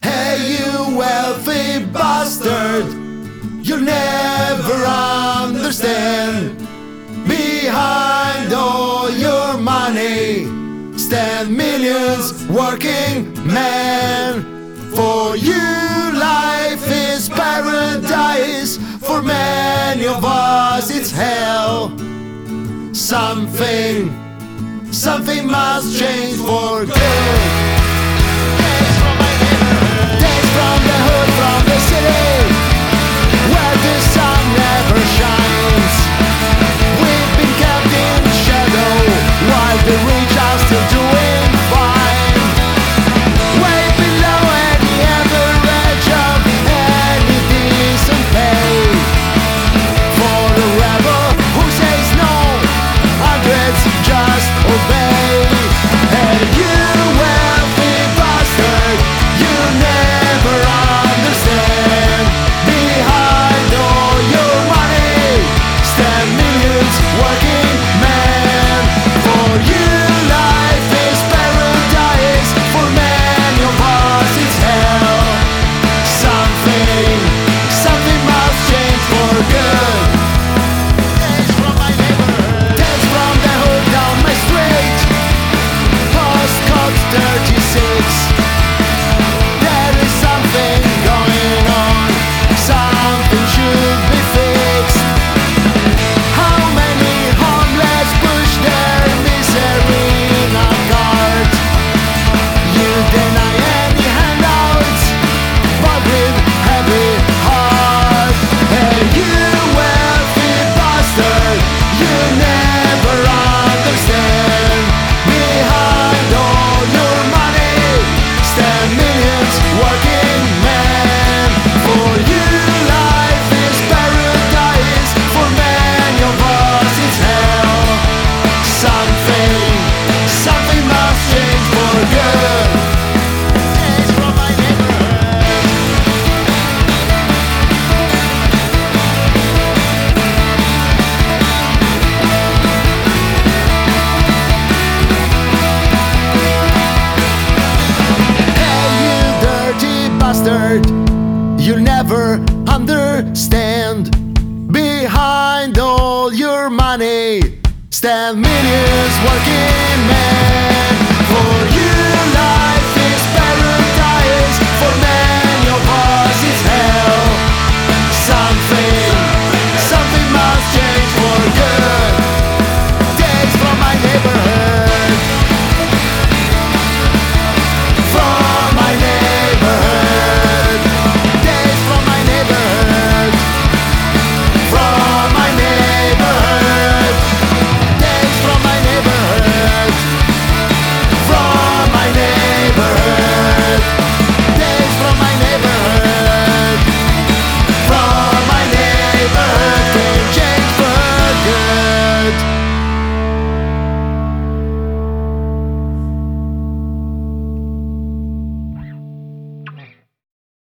Hey, you wealthy bastard, you'll never understand. Behind all your money stand millions working men. For you life is paradise, for many of us it's hell. Something must change for good. Days from the hood, from the city, where the sun never shines. We've been kept in shadow, while the rich are still doing fine. Way below any average of any decent pay. For the rebel who says no, hundreds just obey. And you wealthy bastard, you never understand. Behind all your money stand millions working men. For you life is paradise, for many of us it's hell. Something must change for good. Tales from my neighborhood, tales from the hood down my street. Postcode 36. There is something going on, something should be fixed. How many homeless push their misery in a cart? You deny any handouts, but with heavy heart. Hey, you wealthy bastard, you never understand. Behind all your money stand millions working men. For you life is paradise, for many of us it's hell. Something must change for good. Tales from my neighborhood. Hey, you dirty bastard, you'll never understand. Behind all your money stand millions working men. For you life